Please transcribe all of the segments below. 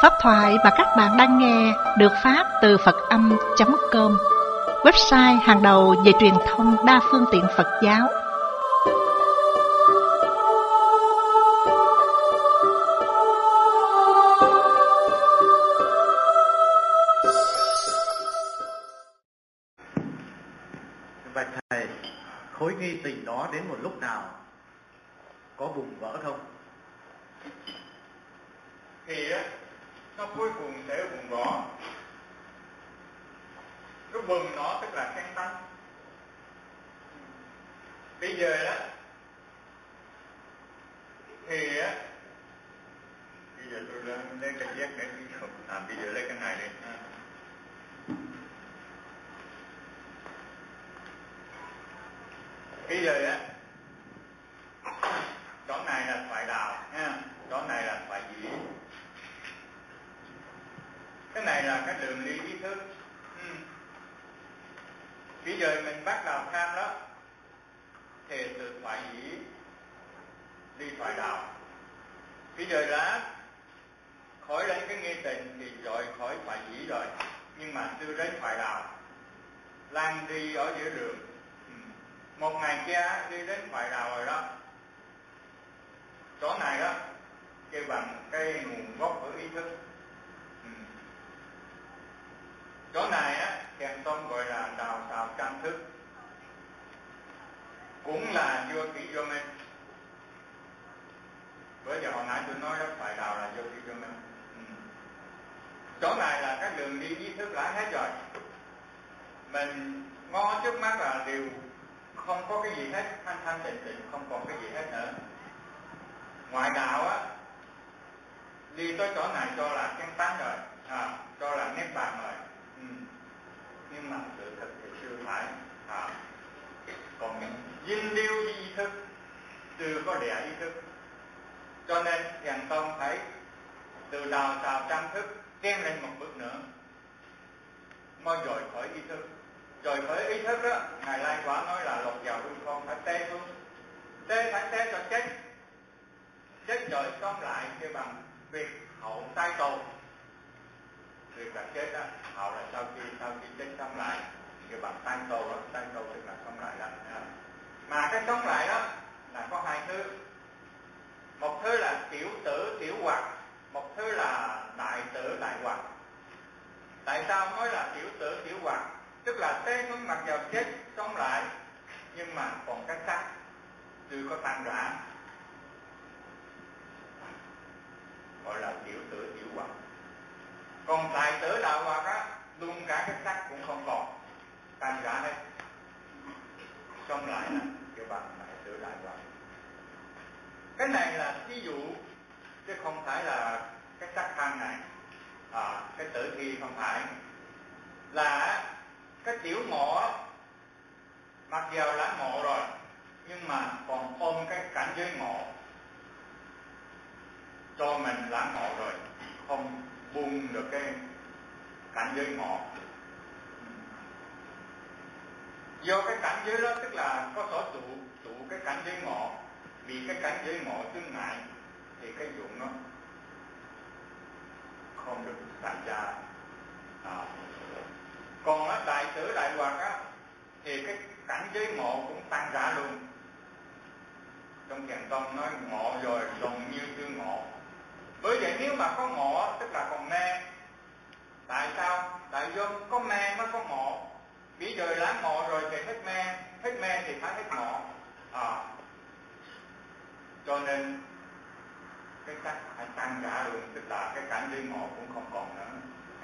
Pháp thoại mà các bạn đang nghe được phát từ Phật-âm.com, website hàng đầu về truyền thông đa phương tiện Phật giáo. Bạch Thầy, khối nghi tình đó đến một lúc nào có bùng vỡ không? Thì nó cuối cùng sẽ bùng vỡ. Cái bùng nó tức là căng tăng. Bây giờ đó thì bây giờ tôi lấy cái giác để bây giờ lấy cái này đi. Bây giờ chỗ này là phải đào nha, chỗ này là phải dĩ. Cái này là cái đường đi ý thức. Bây giờ mình bắt đầu tham đó thì từ phải dĩ đi phải đào. Bây giờ đã khỏi đến cái nghi tình thì rồi khỏi phải dĩ rồi, nhưng mà chưa đến phải đào. Lan đi ở giữa đường. Một ngày kia đi đến phải đào rồi đó. Chỗ này đó kêu bằng cái nguồn gốc của ý thức. Chỗ này Thiền Tông gọi là đào xào trang thức, cũng là vô kỷ vô minh. Bởi giờ hồi nãy tôi nói đó, phải đào là vô kỷ vô minh. Chỗ này là cái đường đi ý thức đã hết rồi. Mình ngó trước mắt là đều không có cái gì hết, thanh thanh tịnh tịnh, không còn cái gì hết nữa. Ngoại đạo đi tới chỗ này cho là căn tánh rồi, cho là nét bàn rồi. Nhưng mà sự thật thì chưa phải. Còn những dinh điêu ý thức chưa có đẻ ý thức. Cho nên Thiền Tông thấy từ đào xào trang thức thêm lên một bước nữa mới rời khỏi ý thức. Rời khỏi ý thức đó, Ngài Lai Quả nói là lột vào hư không phải tê luôn. Tê phải tê cho chết. Chết rồi xong lại kêu bằng việc hậu tai cầu. Việc là chết đó, hậu là sau khi chết xong lại kêu bằng tai cầu đó, tai cầu tức là xong lại đó. Mà cái sống lại đó là có hai thứ. Một thứ là tiểu tử tiểu hoạt, một thứ là đại tử đại hoạt. Tại sao nói là tiểu tử tiểu hoạt? Tức là té xuống mặt vào chết sống lại, nhưng mà còn cái xác chưa có tan rã, gọi là tiểu tử tiểu hoạt. Còn đại tử đại hoạt luôn cả cái xác cũng không còn, tan rã hết, sống lại là kêu bằng đại tử đại hoạt. Cái này là ví dụ chứ không phải là cái xác thân này, cái tử thi không phải. Là cái tiểu ngộ mặc dù đã ngộ rồi nhưng mà còn ôm cái cảnh giới ngộ. Cho mình đã ngộ rồi không buông được cái cảnh giới ngộ. Do cái cảnh giới đó tức là có sở trụ cái cảnh giới ngộ. Vì cái cảnh giới ngộ chướng ngại thì cái dụng nó không được thành ra. Còn đại tử đại hoạt thì cái cảnh giới ngộ cũng tan rã luôn. Trong Thiền Tông nói ngộ rồi đồng như chưa ngộ. Bởi vậy nếu mà có ngộ tức là còn mê. Tại sao? Tại do có mê mới có ngộ. Bây giờ đã ngộ rồi thì hết mê thì phải hết ngộ. Cho nên cái cách phải tan rã luôn, tức là cái cảnh giới ngộ cũng không còn nữa.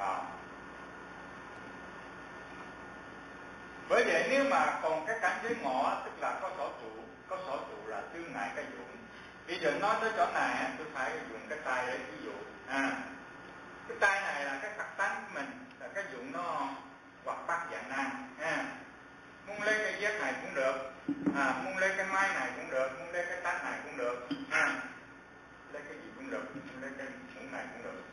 Bởi vậy nếu mà còn cái cảnh giới ngộ tức là có sở trụ là chướng ngại cái dụng. Bây giờ nói tới chỗ này tôi phải dùng cái tay để ví dụ. Cái tay này là cái thật tánh của mình, là cái dụng nó hoặc bắt dạng nan. Muốn lấy cái dép này cũng được, muốn lấy cái máy này cũng được, muốn lấy cái tách này cũng được, lấy cái gì cũng được, muốn lấy cái muỗng này cũng được.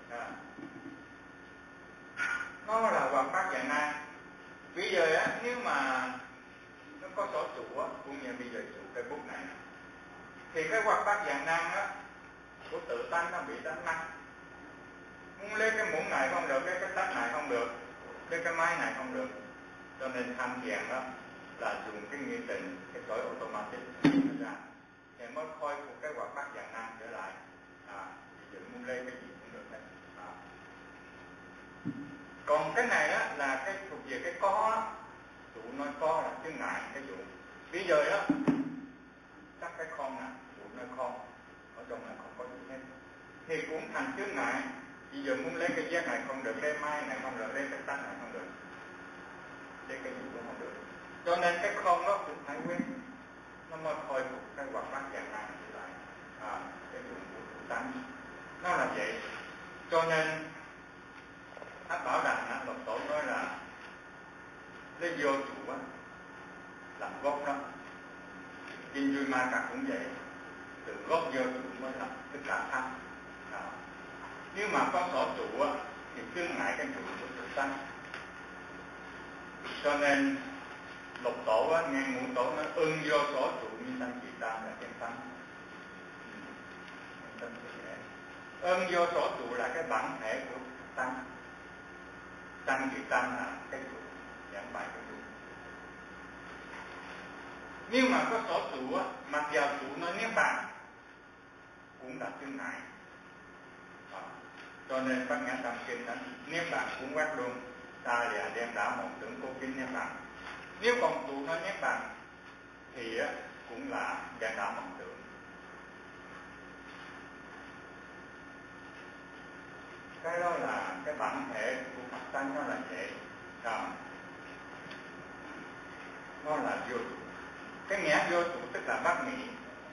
Nó là hoặc bắt dạng nan. Bây giờ nếu mà nó có sở trụ cũng như bây giờ trụ cây bút này thì cái hoặc bắt dạng nan của tự tánh nó bị đánh mất. muốn lấy cái muỗng này không được, lấy cái tách này không được, lấy cái máy này không được. Cho nên tham thiền đó là dùng cái nghĩa tình, cái cõi automatic ra thì mới khôi phục cái hoạt bát dạng năng trở lại. Bây giờ muốn lấy cái gì cũng được đấy. Còn cái này á là cái thuộc về cái có, tụ nói có là chướng ngại cái vụ. Bây giờ đó chắc cái con nè, tụ nói con ở trong này không có gì hết thì cũng thành chướng ngại. Bây giờ muốn lấy cái giác này không được, lấy mai này không được, lấy cái tánh này không được, lấy cái gì cũng không được. Cho nên cái không đó cũng phải quên, nó mới khôi phục cái hoạt bát dạng năng trở lại. Cái dụng của tánh nó là vậy. Cho nên Thác Bảo Đằng Lục Tổ nói là lấy vô chủ làm gốc đó. Kinh Duy Ma Cật cũng vậy, từ gốc vô chủ mới làm tất cả pháp. Nếu mà có sở trụ thì chướng ngại cái trụ của tự tánh. Cho nên Lục Tổ nghe Ngũ Tổ nói ưng vô sở trụ như sanh chỉ tam là chân tánh. Ưng vô sở trụ là cái bản thể của tánh. Sanh chỉ tam là cái trụ, giảng bài cái trụ. Nếu mà có sở trụ mặc vào trụ nó niết bàn cũng là chướng ngại. Cho nên Bát Nhã Tâm Kinh đó niết bàn cũng quát luôn, ta là đem đảo một tưởng cố kính niết bàn. Nếu còn trụ nó niết bàn thì cũng là đem đảo một tưởng. Cái đó là cái bản thể của Phật tánh, nó là vậy. Nó là vô trụ. Cái nghĩa vô trụ tức là bát nhĩ.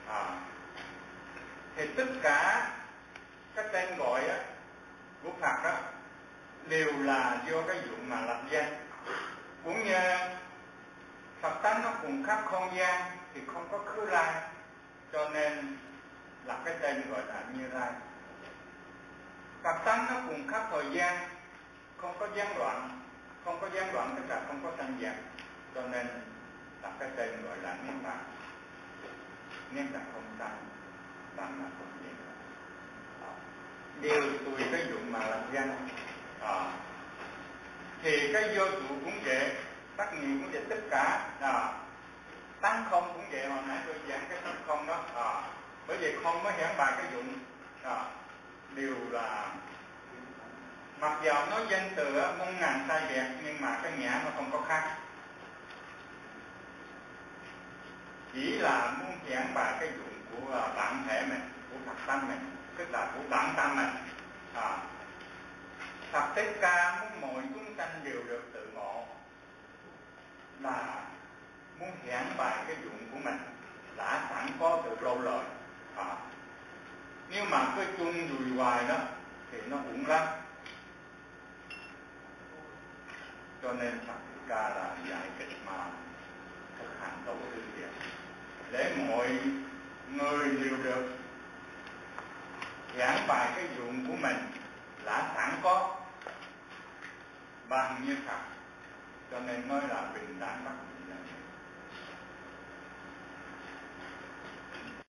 Thì tất cả các tên gọi của Phật đó đều là do cái dụng mà lập danh. Cũng như Phật tánh nó cùng khắp không gian thì không có khứ lai, cho nên là cái tên gọi là Như Lai. Phật tánh nó cùng khắp thời gian, không có gián đoạn, không có gián đoạn tức là không có sanh diệt, cho nên là cái tên gọi là Niết Bàn. Niết là không sanh, Bàn là không diệt. Đều tùy cái dụng mà làm danh. Thì cái vô trụ cũng vậy, tất nhiên cũng vậy, tất cả tánh không cũng vậy. Hồi nãy tôi giảng cái tánh không đó, bởi vì không mới hiển bài cái dụng. Đều là mặc dầu nói danh từ muôn ngàn sai biệt, nhưng mà cái nghĩa nó không có khác. Chỉ là muốn hiển bài cái dụng của bản thể mình, của Phật tánh mình, tức là của bản tâm mình. Phật Thích Ca muốn mọi chúng sanh đều được tự ngộ, là muốn hiển bài cái dụng của mình đã sẵn có từ lâu rồi. Nếu mà cái chung đùi hoài đó thì nó uổng lắm. Cho nên Phật Thích Ca là dạy kịch mà thực hành tổ tư việc để mọi người đều được giảng bài cái dụng của mình đã sẵn có bằng như Phật. Cho nên nói là bình đẳng bất nhị.